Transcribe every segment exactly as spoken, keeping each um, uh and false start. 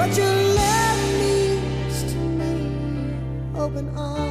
What you love means to me, open arms.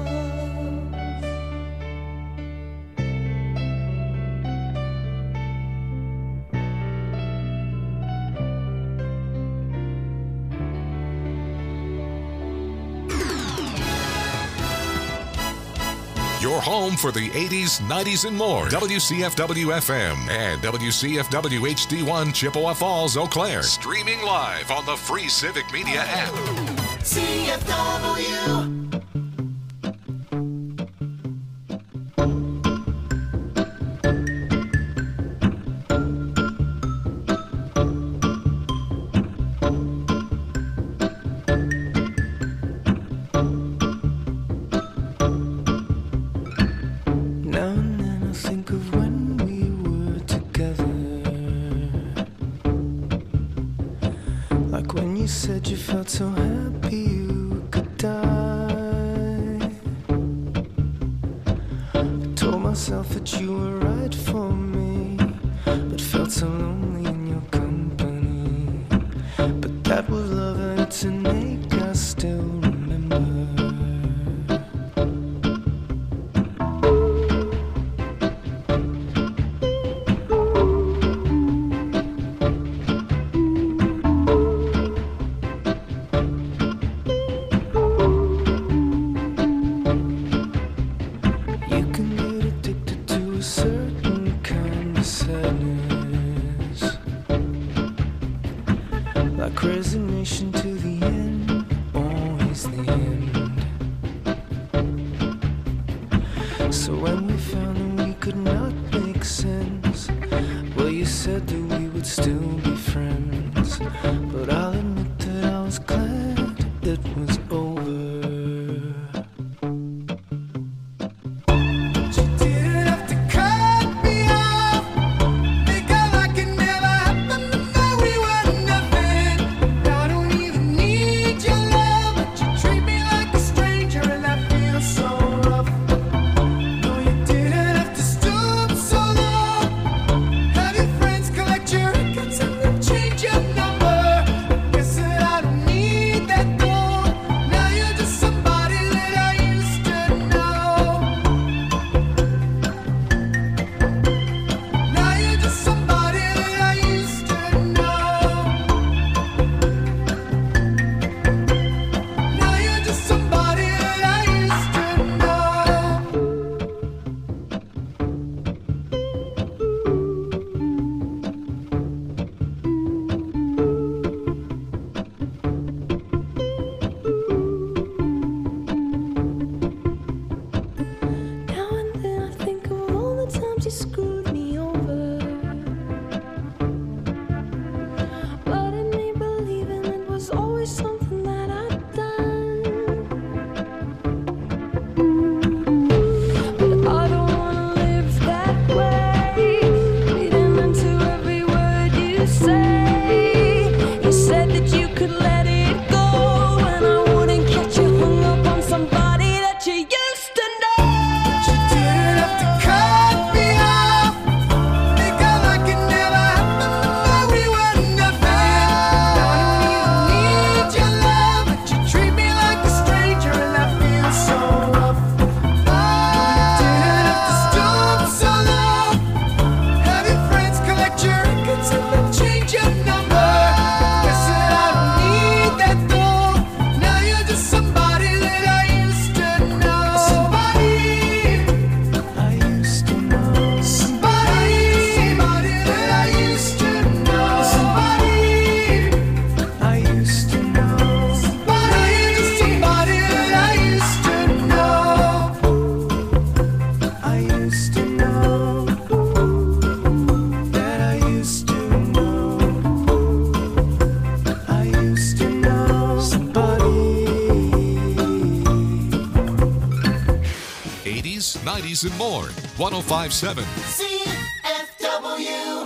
Your home for the eighties, nineties, and more. W C F W F M and W C F W H D one Chippewa Falls, Eau Claire. Streaming live on the free Civic Media app. C F W. So happy you could die. I told myself that you were right for me, but felt so lonely in your company. But that was love and it's an ache I still remember. Resignation to the end, always the end. So when we found that we could not make sense, well, you said that we would still be friends. But I'll admit that I was glad it was over. nineties, and more. one oh five point seven C F W.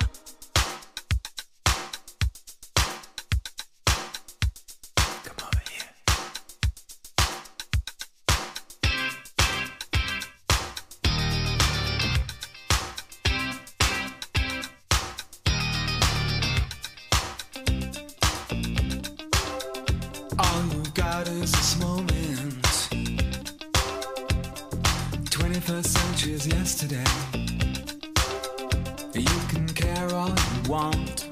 is yesterday. You can care all you want.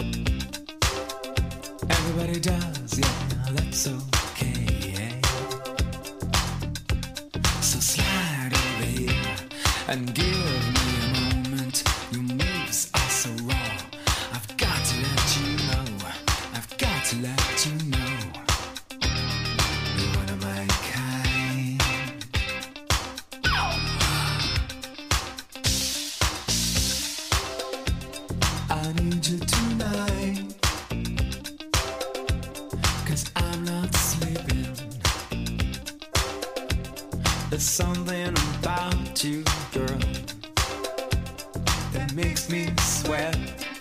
Everybody does, yeah, that's okay. So slide over here and give me a moment. Your moves are so raw. I've got to let you know. I've got to let you know. You're one of my kind. I need you tonight, 'cause I'm not sleeping. There's something about you, girl, that makes me sweat.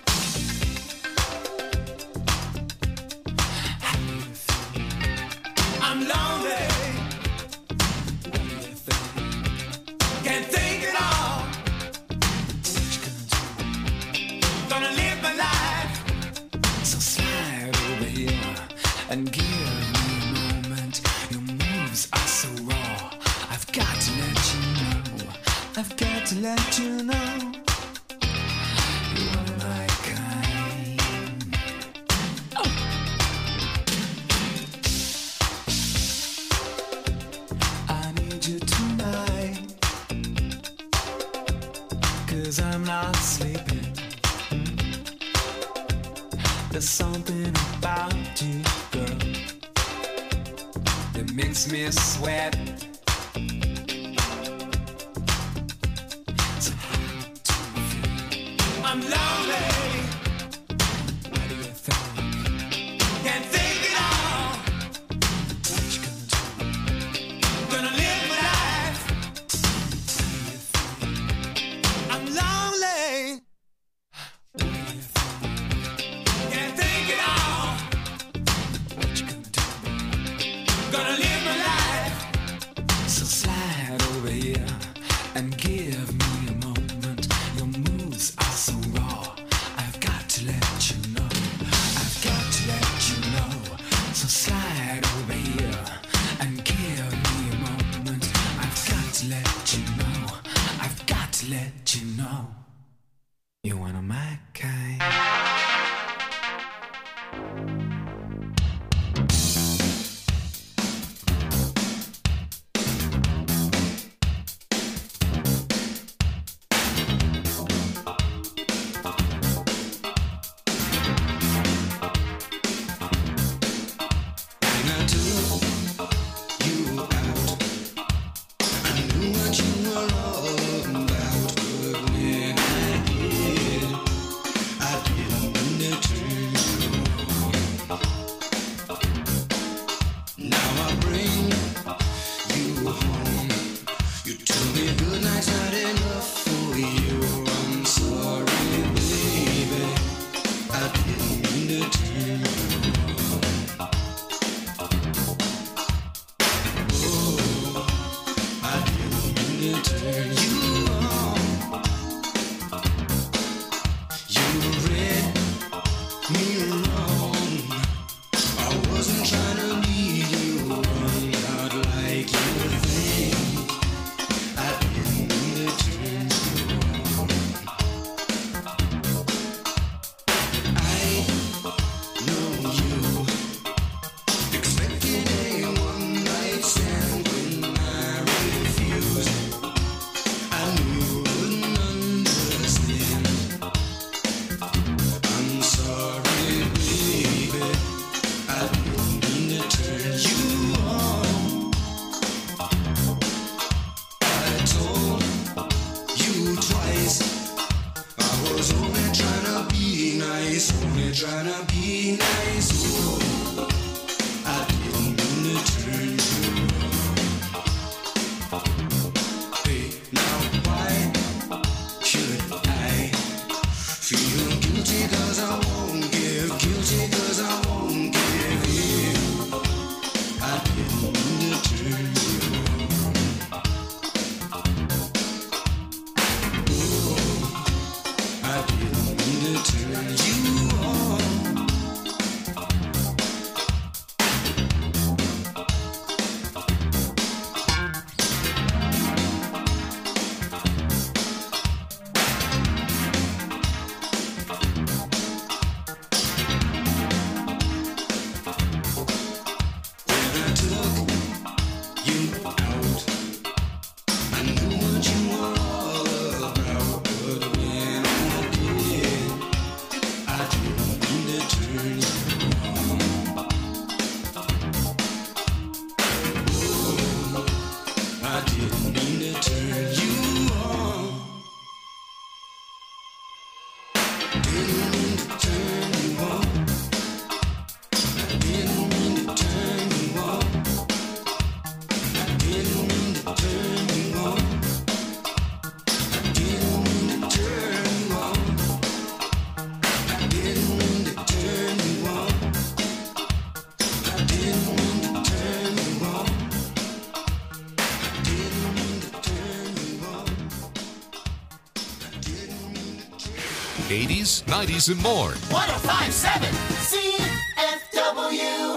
How do you feel? I'm lonely. What do you think? Can't think at all. What you gonna do? Gonna live my life. So slide over here and give me a moment. Your moves are so raw. I've got to let you know. I've got to let you know. You're one of my kind. Oh. I need you tonight, 'cause I'm not sleeping. There's something about you, girl, that makes me sweat. So how do you feel? I'm lonely. What do you think? Can't think at all. What you gonna do? Gonna live my life. How do you feel? I'm lonely. What do you think? Can't think at all. What you gonna do? Gonna live my life. So slide over here and give me a moment. Your moves are so raw. I've got to let you know. I've got to let you know. So slide over here and give me a moment. I've got to let you know. I've got to let you know. You're one of my kind. eighties, nineties, and more. one oh five point seven C F W.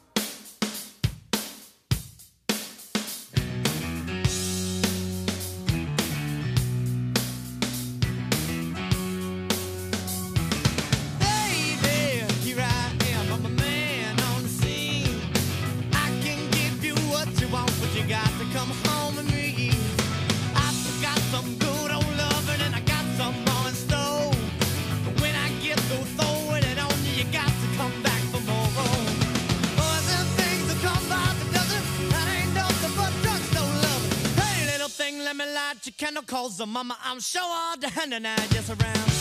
Candles, the mama, I'm sure all the hand and I just around.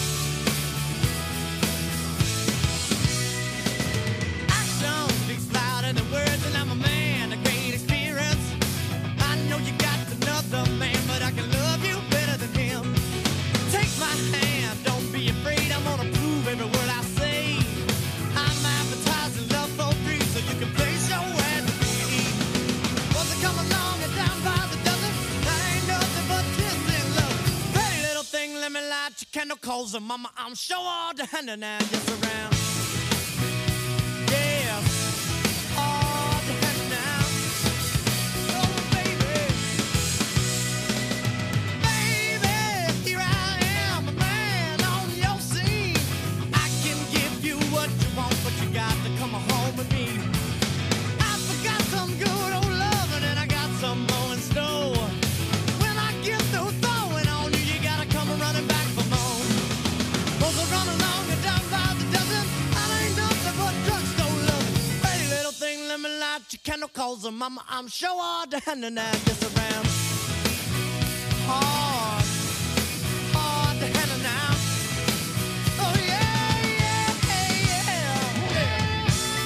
Action speaks louder than words, and I'm a man, a great experience. I know you got another man, but I can love you better than him. Take my hand, don't be afraid, I'm gonna prove every word I say. I'm advertising love for free, so you can place your ad to me. Was it come along and down by the dozen? That ain't nothing but let me light your candle calls and mama, I'm sure all the hand and I just around. Yeah, all the hand now. Oh baby, baby, here I am, a man on your scene. I can give you what you want, but you got to come home with me. I forgot some good old loving and I got some more in store. When I get through throwing on you, you gotta come running back for more. Cause I run along and down by the dozen. I ain't nothing but drugstore loving. Pretty little thing, let me light your candle calls and mama, I'm sure all the hand and I just around. Hard, hard the hand and now. Oh yeah, yeah, yeah, yeah.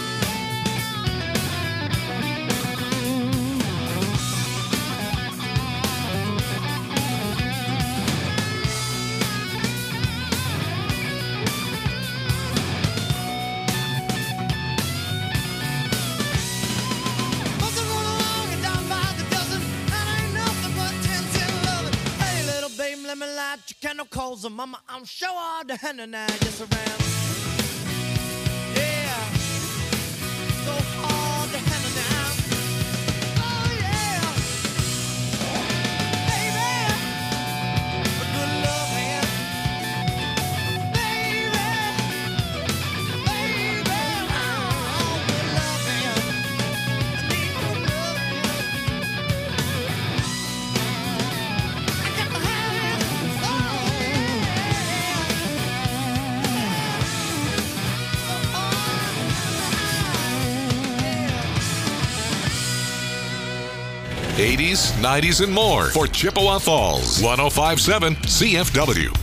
Let me light your candle calls and mama, I'm sure all the hand and I just around. Yeah, so hard the hand and now. Oh yeah, baby, a good love hand. Baby, baby, oh, good love hand. I need good love hand. I got my hand. eighties, nineties, and more for Chippewa Falls. one oh five point seven C F W.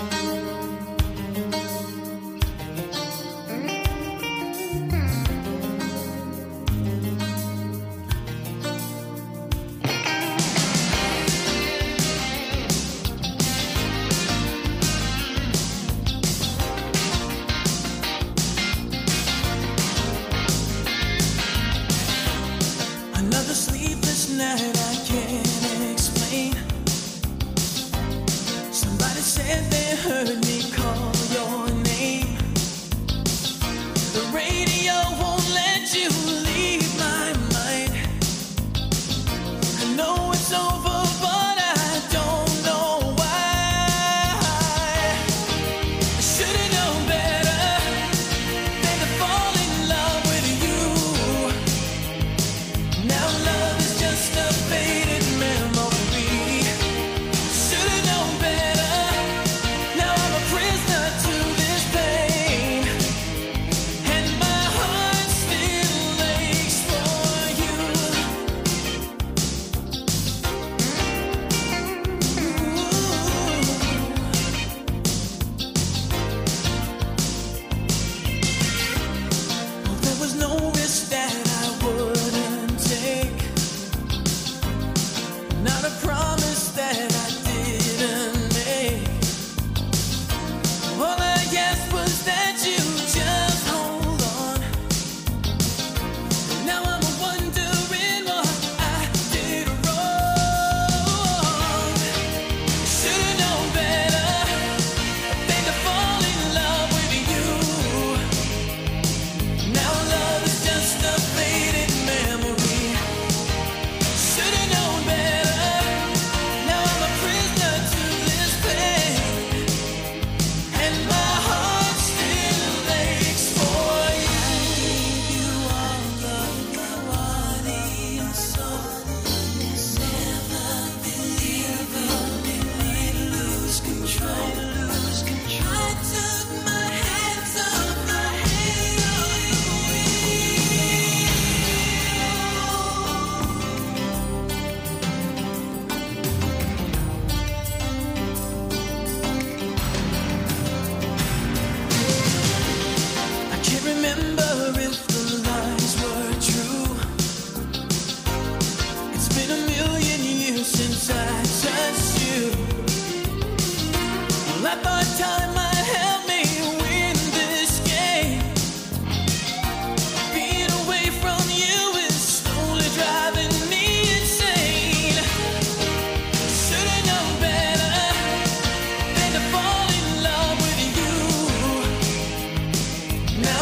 Another sleepless night I can't explain. Somebody said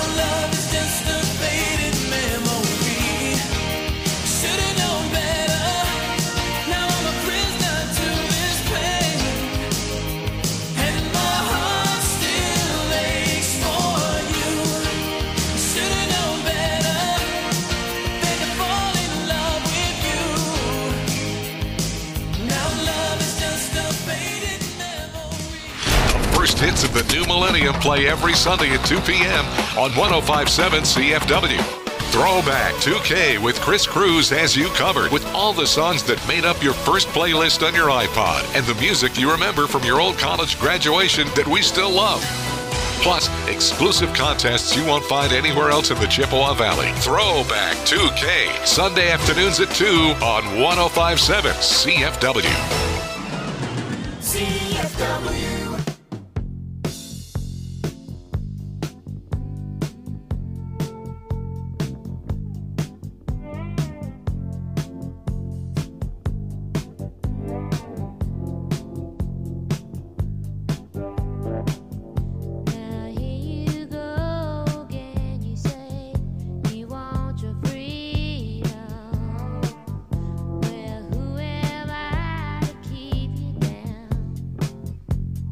love is just a faded memory. Should've known better. Now I'm a prisoner to this pain, and my heart still aches for you. Should've known better than to fall in love with you. Now love is just a faded memory. First hits of the new millennium play every Sunday at two p.m. on one oh five point seven C F W. Throwback two K with Chris Cruz has you covered with all the songs that made up your first playlist on your iPod and the music you remember from your old college graduation that we still love. Plus, exclusive contests you won't find anywhere else in the Chippewa Valley. Throwback two K, Sunday afternoons at two on one oh five point seven C F W. C F W. Now here you go again. You say you want your freedom. Well, who am I to keep you down?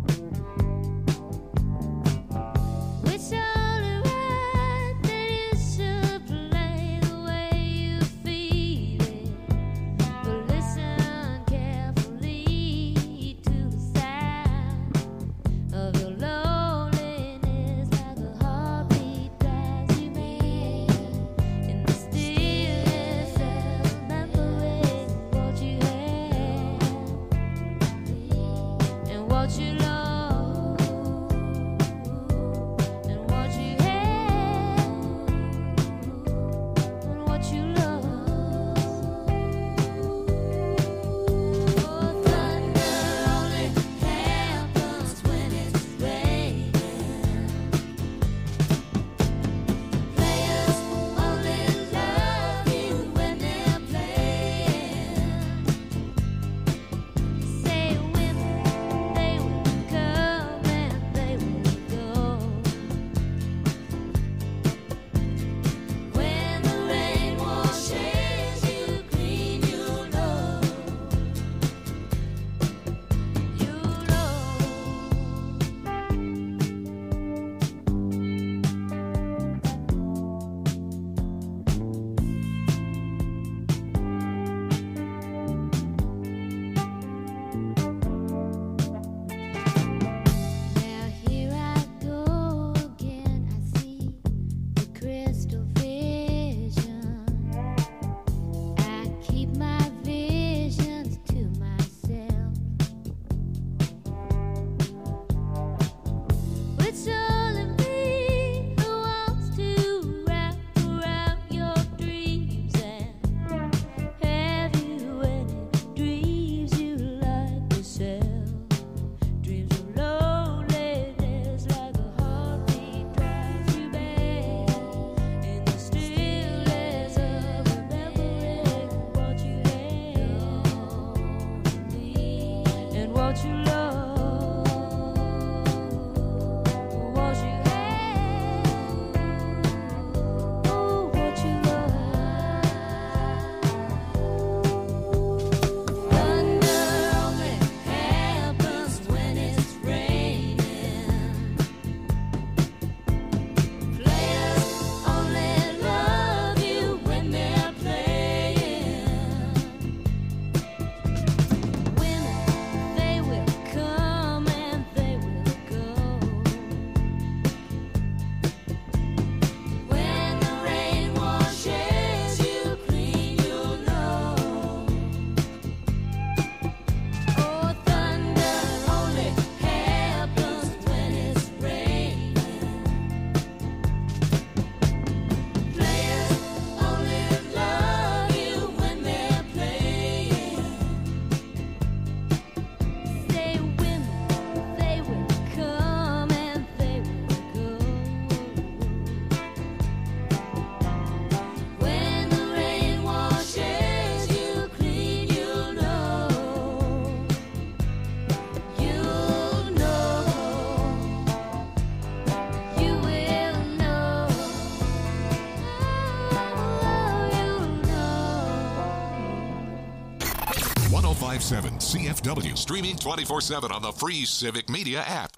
five seven C F W. Streaming twenty-four seven on the free Civic Media app.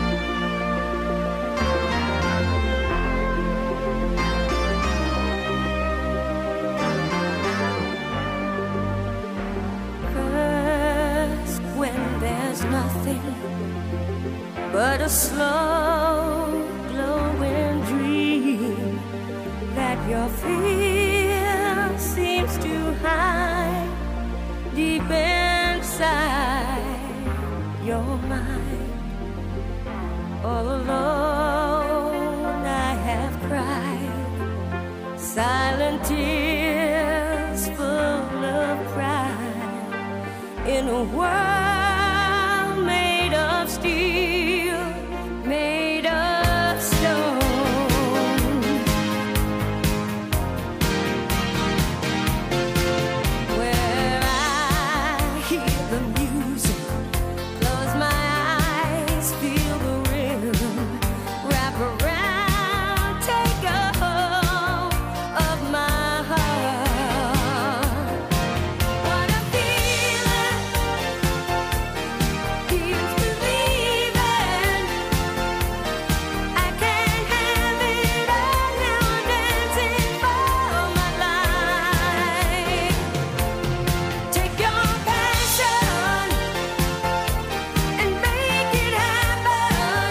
First, when there's nothing but a slow glowing dream that your fear seems to hide deep inside your mind. All alone I have cried silent tears full of pride in a world made of steel, made of stone. Where I hear the music, close my eyes, feel the rhythm, wrap around, take a hold of my heart. What a feeling, keeps believing. I can't have it all now, dancing for my life. Take your passion and make it happen.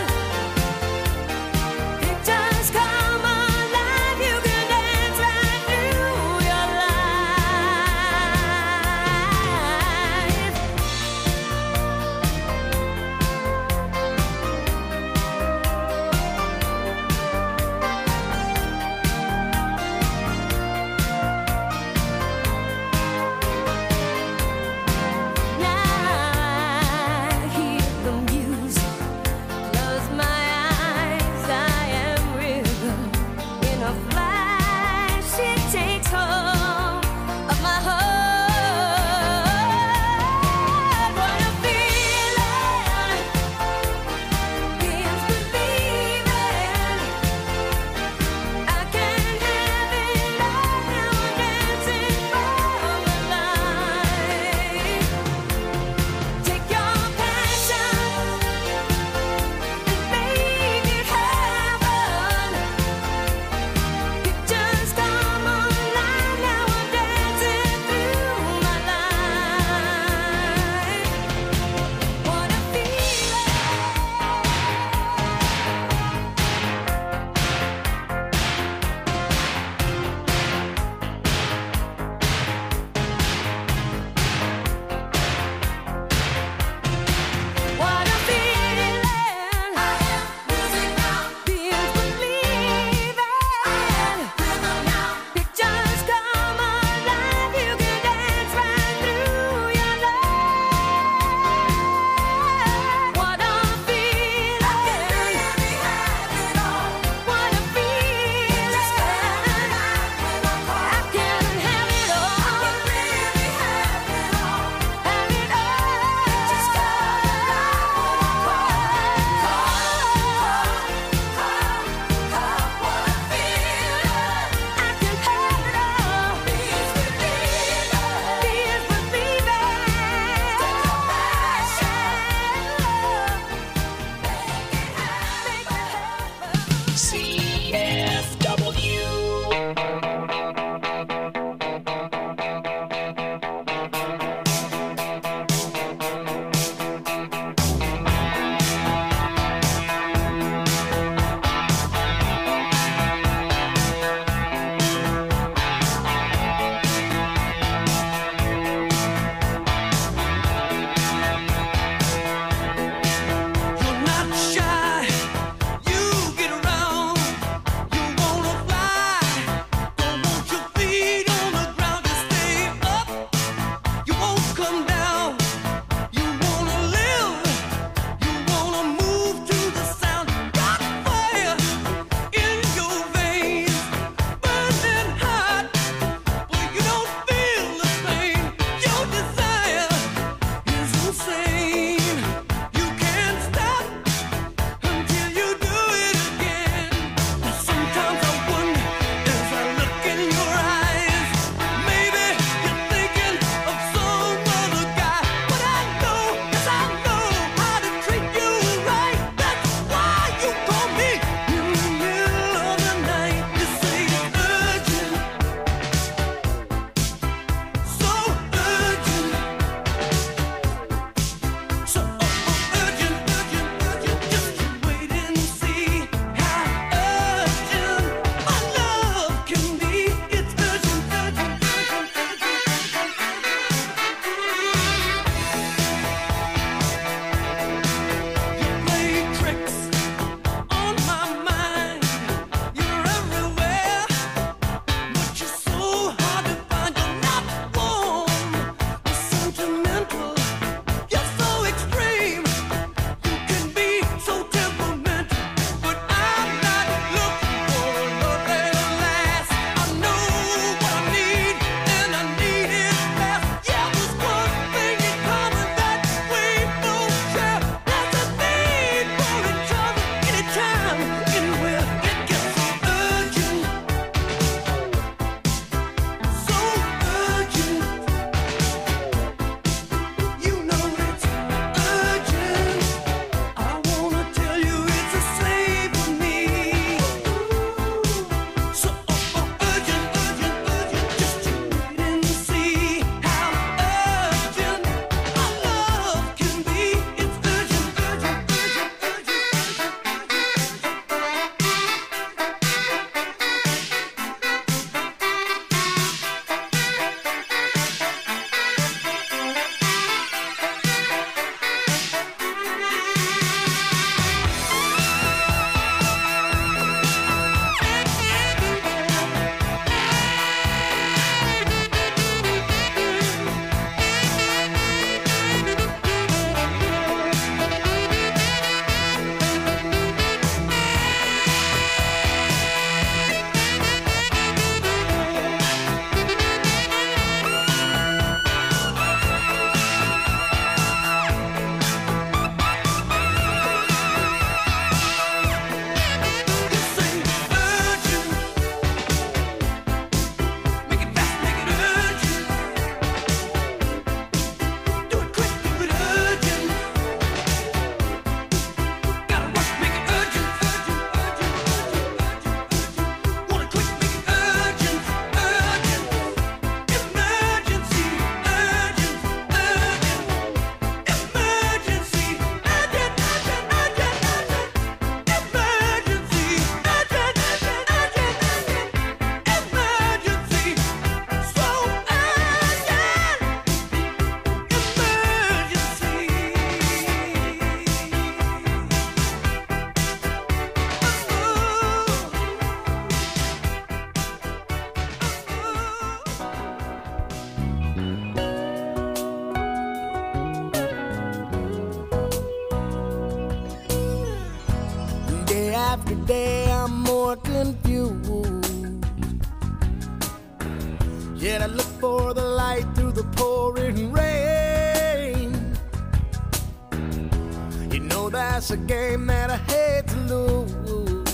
Pictures come alive, you can dance right through your life. Now I hear the music, close my eyes, I am rhythm. In a flash, it takes hold of my heart. What a feeling, keeps believing. I can't have it all now, dancing for my life. Take your passion and make it happen. after day, I'm more confused. Yet I look for the light through the pouring rain. You know that's a game that I hate to lose.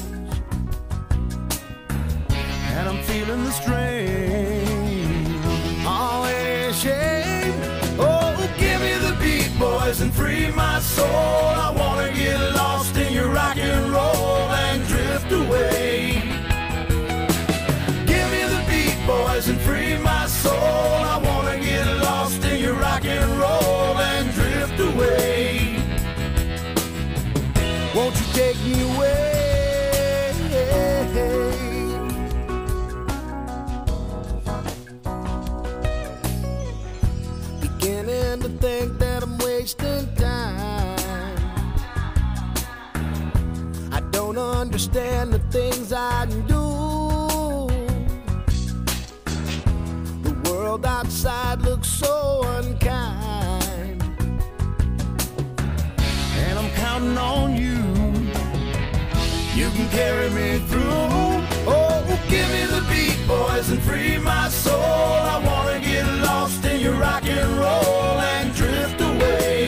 And I'm feeling the strain. Oh, any shame. Oh, give me the beat, boys, and free my soul. I wanna get lost in your rock and roll and drift away. Give me the beat, boys, and free my soul. I wanna get lost in your rock and roll and drift away. Won't you take me away? Beginning to think that I'm wasting time. I don't understand the things I do. The world outside looks so unkind, and I'm counting on you. You can carry me through. Oh, give me the beat, boys, and free my soul. I wanna get lost in your rock and roll and drift away.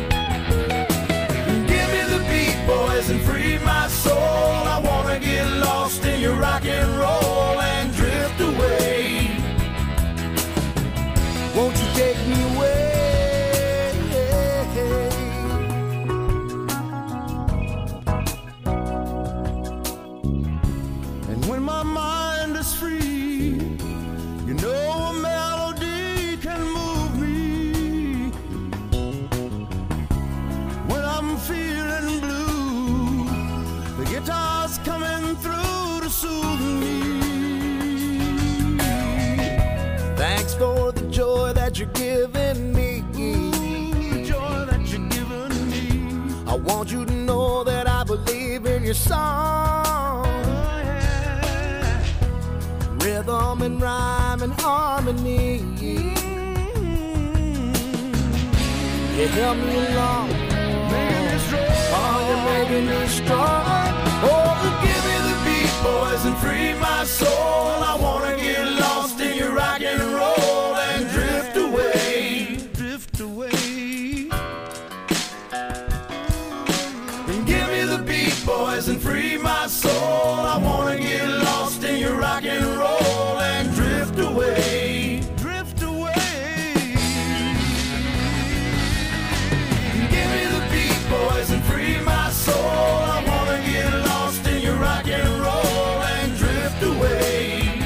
Give me the beat, boys, and free my soul. I wanna get lost in your rock and roll and drift away. Won't you take me away? And when my mind is free, you know a melody can move me. When I'm feeling blue, the guitar's coming through to soothe me. Thanks for the joy that you're giving me. The joy that you're giving me. I want you to know that I believe in your song. Rhythm and rhyme and harmony. You help me along, making me strong. Oh, you're making me strong. Oh, give me the beat, boys, and free my soul. I wanna get lost in your rock and roll and drift away, drift away. And give me the beat, boys, and free my soul. I wanna get lost in your rock and roll and drift away, drift away. Give me the beat, boys, and free my soul. I wanna get lost in your rock and roll and drift away.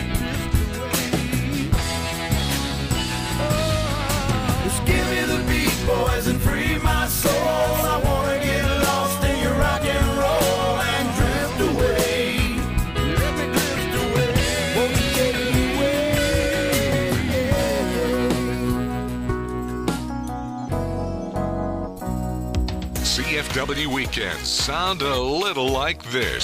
Just give me the beat, boys, and free my soul. I wanna get lost in your rock and roll and drift away. Let me drift away. Won't you take me away? C F W weekends sound a little like this.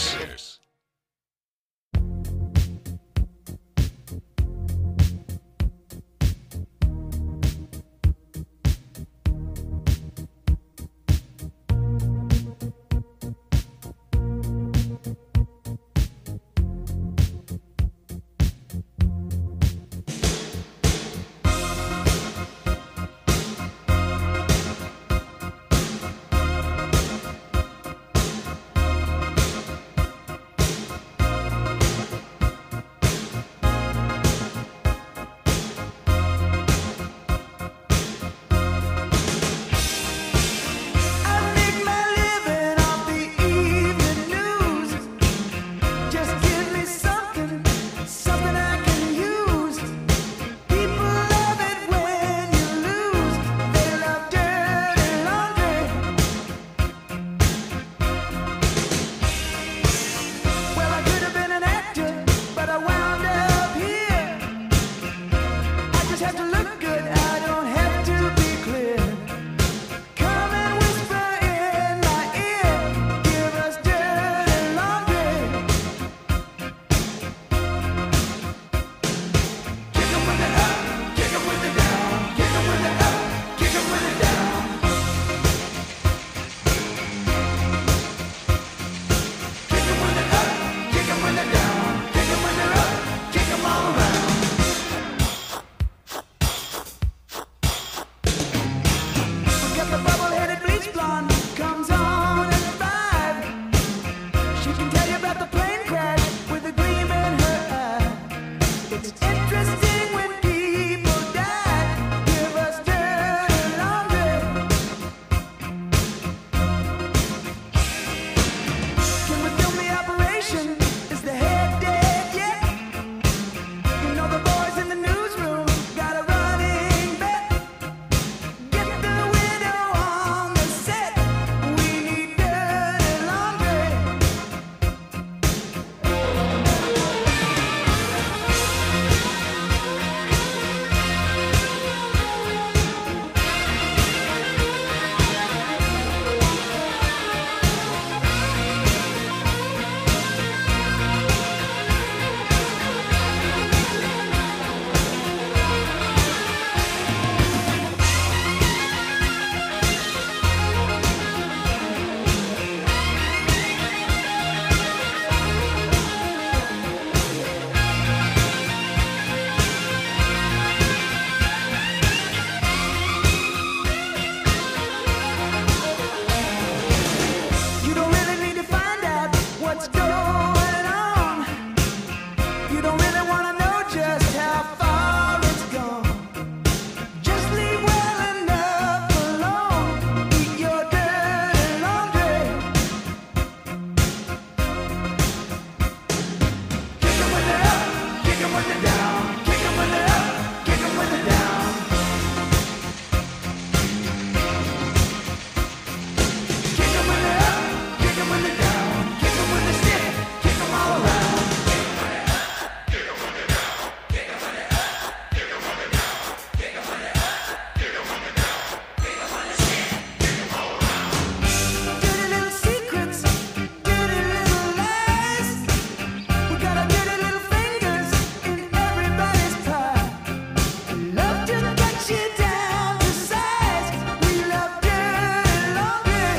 Kick 'em with it when they're down, kick 'em when they're up, kick 'em when they're down. Kick 'em when they're up, kick 'em when they're down, kick 'em when they're stiff, kick 'em all around. Dirty little secrets, dirty little lies. We got our dirty little fingers in everybody's pie. We love to cut you down to size. We love dirty laundry.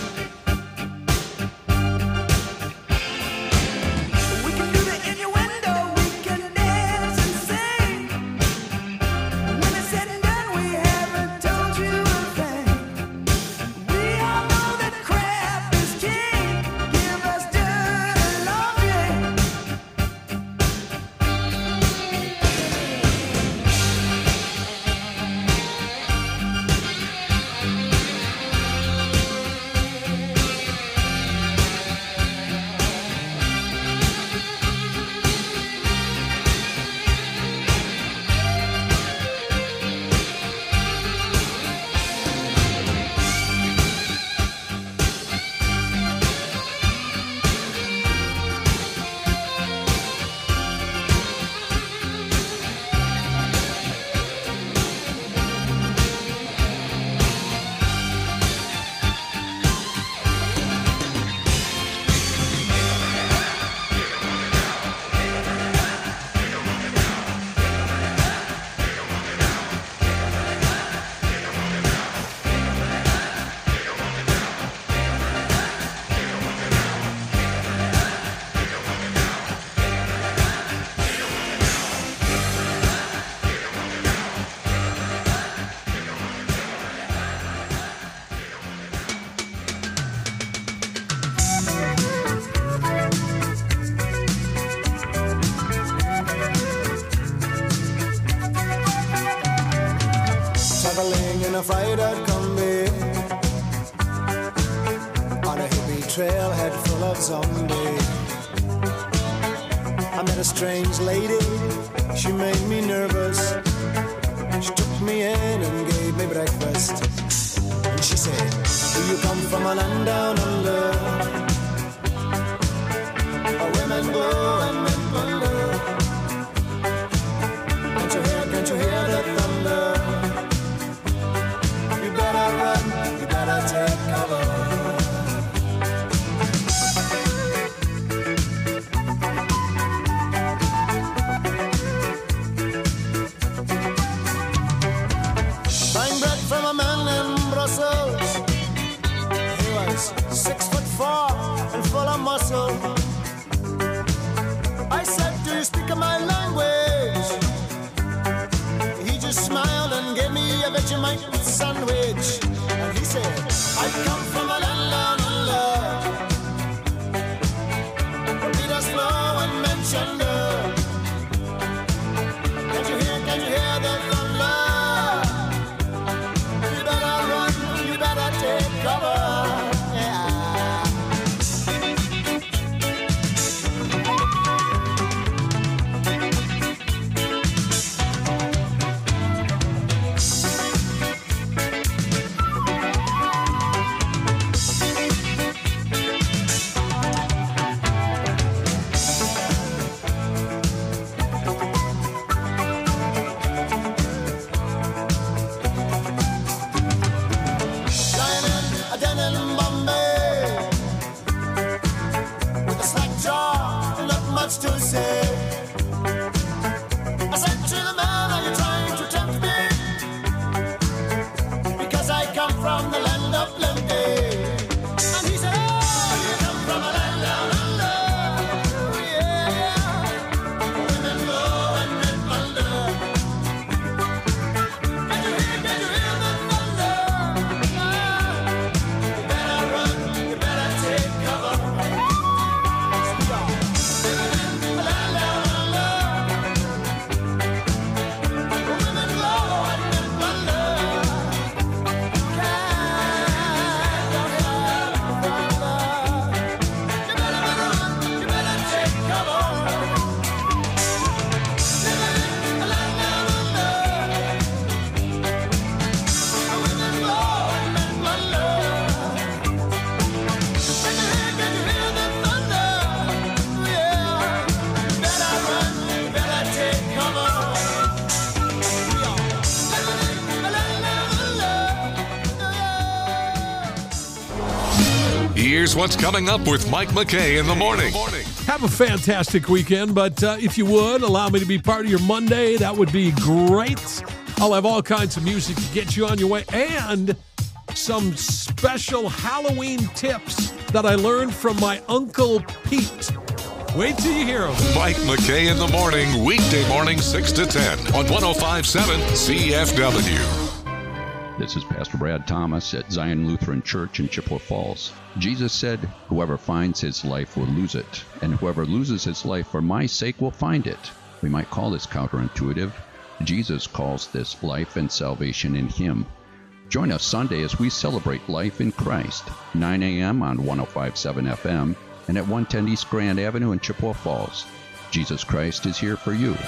We can do the innuendo, we can dance and sing. When it's said and done, we haven't told you a thing. We all know that crap is king. Give us dirty laundry. Traveling in a fried-out combi on a hippie trailhead full of zombies. I met a strange lady, she made me nervous. She took me in and gave me breakfast. And she said, do you come from a land down under, where women go and men wonder? Can't you hear, can't you hear the thunder? You better run, you better take cover. Buying bread from a man in Brussels. He was six foot four and full of muscle. Here's what's coming up with Mike McKay in the morning. Have a fantastic weekend, but uh, if you would, allow me to be part of your Monday. That would be great. I'll have all kinds of music to get you on your way and some special Halloween tips that I learned from my Uncle Pete. Wait till you hear them. Mike McKay in the morning, weekday morning six to ten on one oh five point seven C F W. This is Pastor Brad Thomas at Zion Lutheran Church in Chippewa Falls. Jesus said, "Whoever finds his life will lose it, and whoever loses his life for my sake will find it." We might call this counterintuitive. Jesus calls this life and salvation in him. Join us Sunday as we celebrate life in Christ, nine a.m. on one oh five point seven F M and at one ten East Grand Avenue in Chippewa Falls. Jesus Christ is here for you.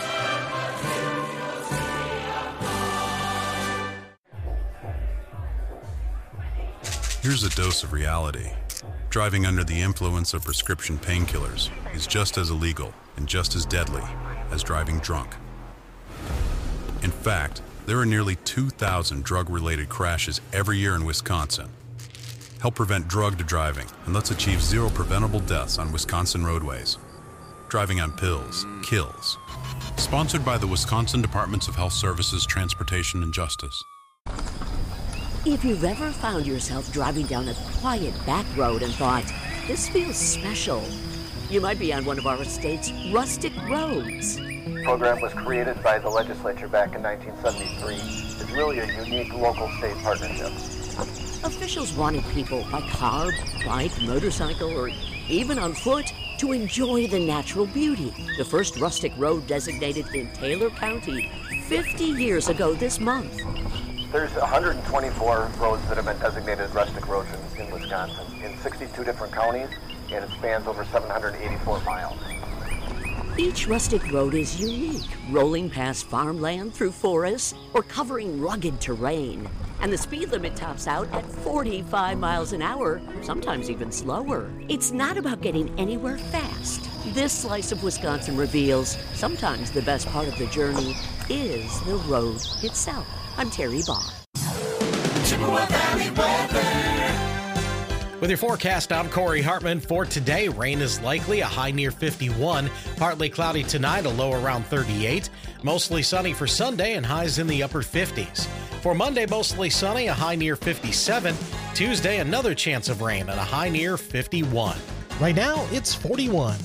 Here's a dose of reality. Driving under the influence of prescription painkillers is just as illegal and just as deadly as driving drunk. In fact, there are nearly two thousand drug-related crashes every year in Wisconsin. Help prevent drug driving and let's achieve zero preventable deaths on Wisconsin roadways. Driving on pills kills. Sponsored by the Wisconsin Departments of Health Services, Transportation, and Justice. If you've ever found yourself driving down a quiet back road and thought, this feels special, you might be on one of our state's rustic roads. The program was created by the legislature back in nineteen seventy-three. It's really a unique local state partnership. Officials wanted people by car, bike, motorcycle, or even on foot to enjoy the natural beauty. The first rustic road designated in Taylor County fifty years ago this month. There's one hundred twenty-four roads that have been designated rustic roads in, in Wisconsin, in sixty-two different counties, and it spans over seven hundred eighty-four miles. Each rustic road is unique, rolling past farmland through forests or covering rugged terrain. And the speed limit tops out at forty-five miles an hour, sometimes even slower. It's not about getting anywhere fast. This slice of Wisconsin reveals sometimes the best part of the journey is the road itself. I'm Terry Bond. Chippewa Valley weather. With your forecast, I'm Corey Hartman. For today, rain is likely, a high near fifty-one. Partly cloudy tonight, a low around thirty-eight. Mostly sunny for Sunday and highs in the upper fifties. For Monday, mostly sunny, a high near fifty-seven. Tuesday, another chance of rain and a high near fifty-one. Right now, it's forty-one.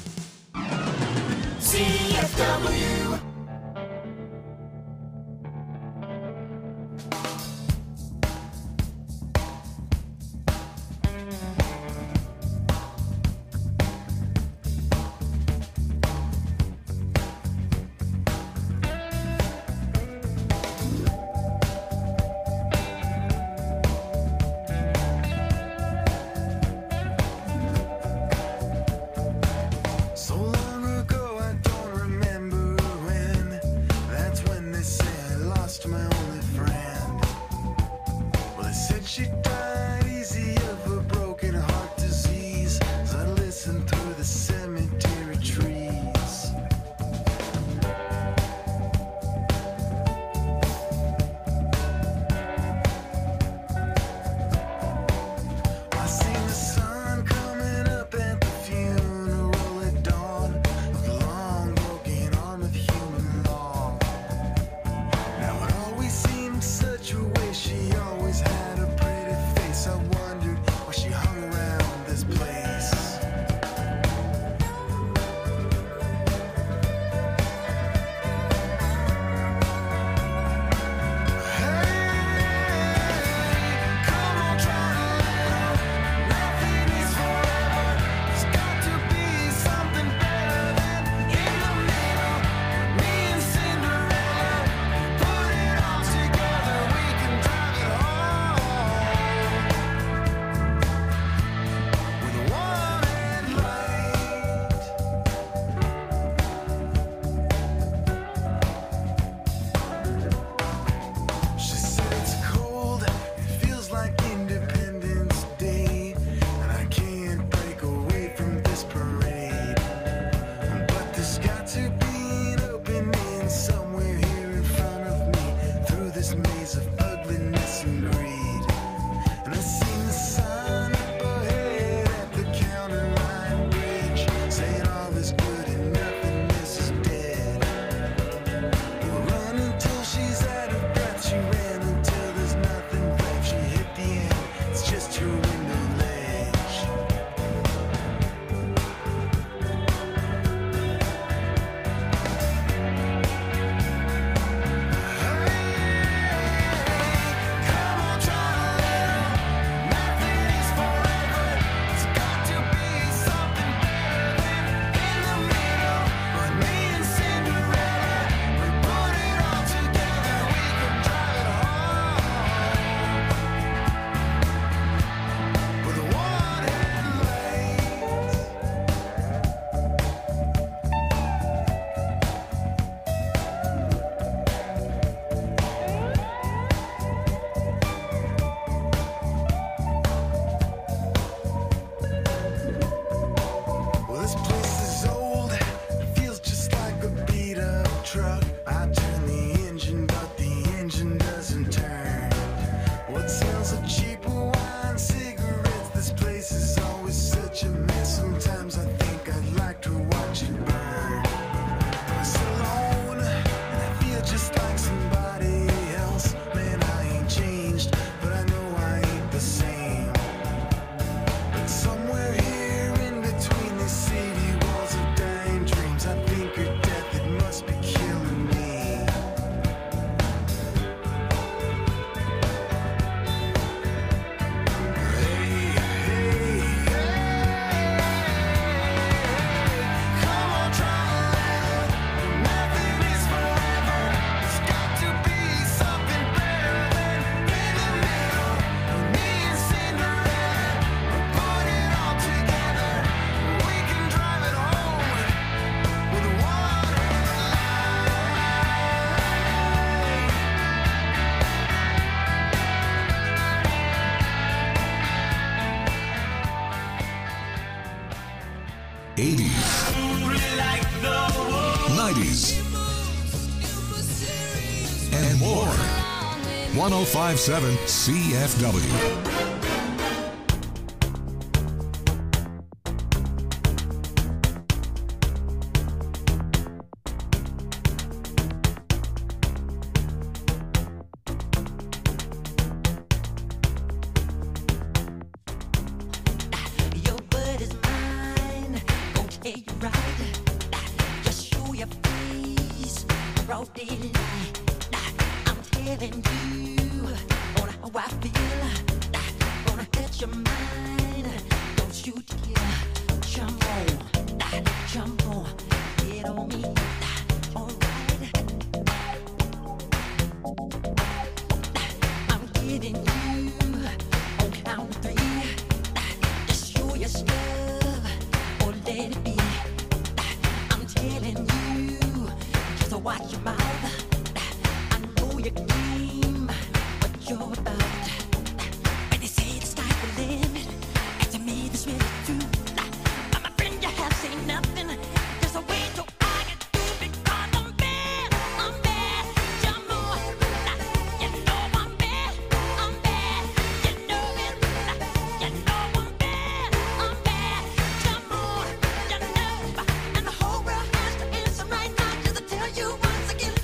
C F W. So long ago, I don't remember truck. I turn the engine, but the engine doesn't turn. What sells a cheaper wine, cigarettes? This place is always such a mess. Sometimes I think I'd like to watch it burn. I'm so alone, and I feel just like somebody else. Man, I ain't changed, but I know I ain't the same. But somewhere here in between these city walls of dying dreams, I think of death, it must be killing me. eighties, nineties, and more. one oh five point seven C F W. Your word is mine, gon' tell you right. Just show your face, broad daylight. I'm telling you on how I feel. Gonna hurt your mind, don't shoot to kill. Jump on, jump on, get on me. Alright, I'm getting you on count of three. Just show your stuff or let it be. I'm telling you, just watch your mouth. I know your game, what you're about. When they say the sky's the limit, and to me this really true. But my friend, you have seen nothing. There's a way to I can do because I'm bad. I'm bad. Jump on. You know I'm bad. I'm bad. You know it. You know I'm bad. I'm bad. Jump on. You know. And the whole world has to answer right now just to tell you once again.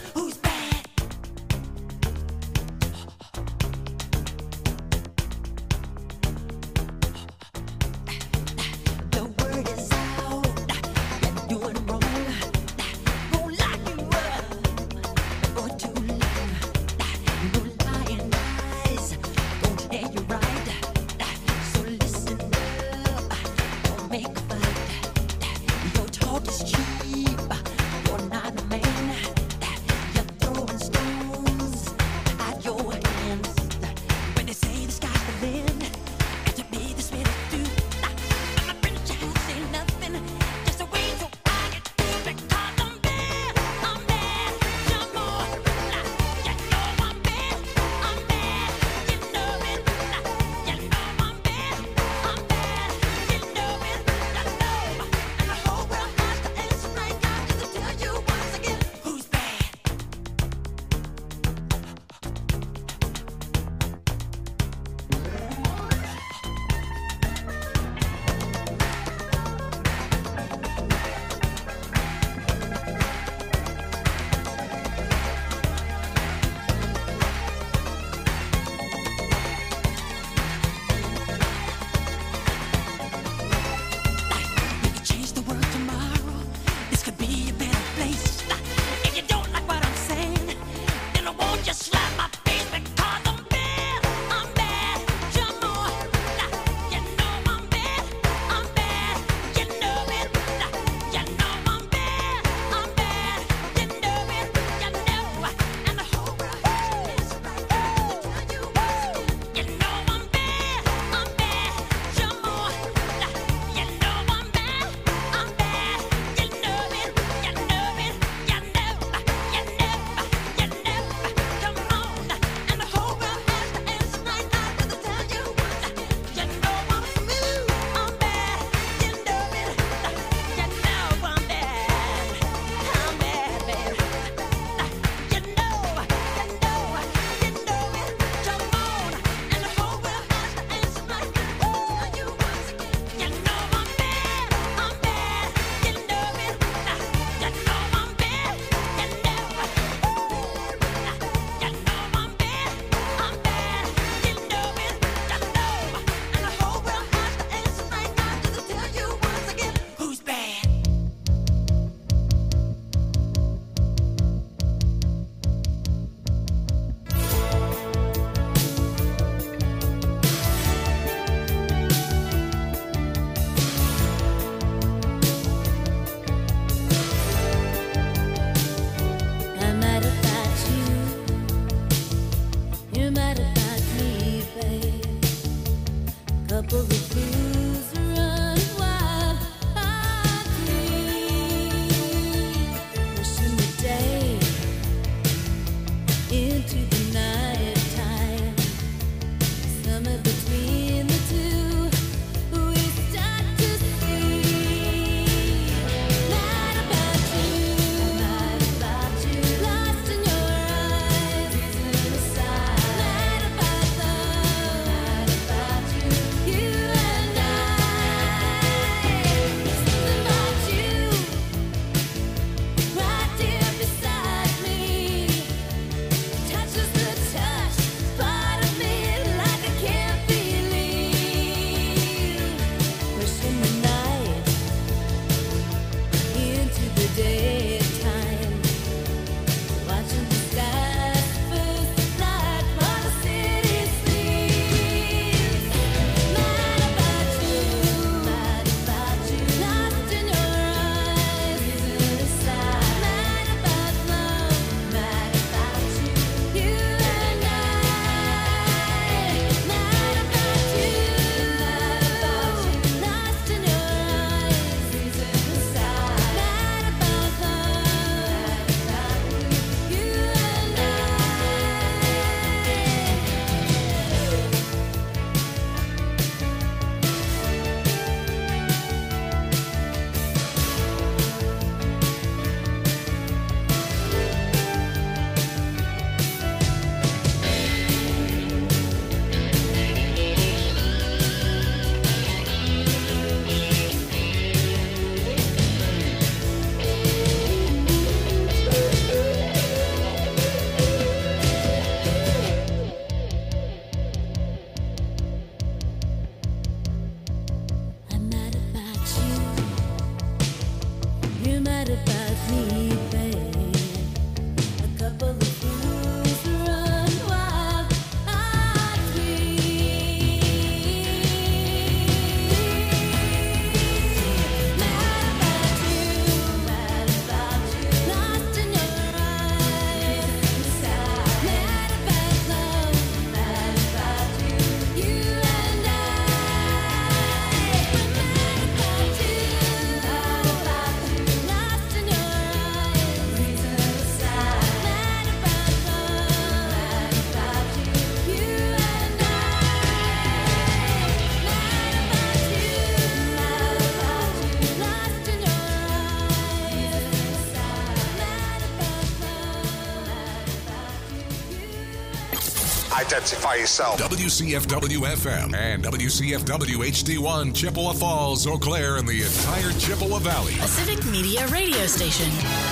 Identify yourself. W C F W F M and W C F W H D one, Chippewa Falls, Eau Claire, and the entire Chippewa Valley. A Civic Media radio station.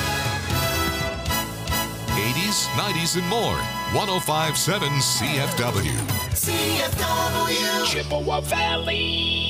eighties, nineties, and more. one oh five point seven C F W. C F W. Chippewa Valley.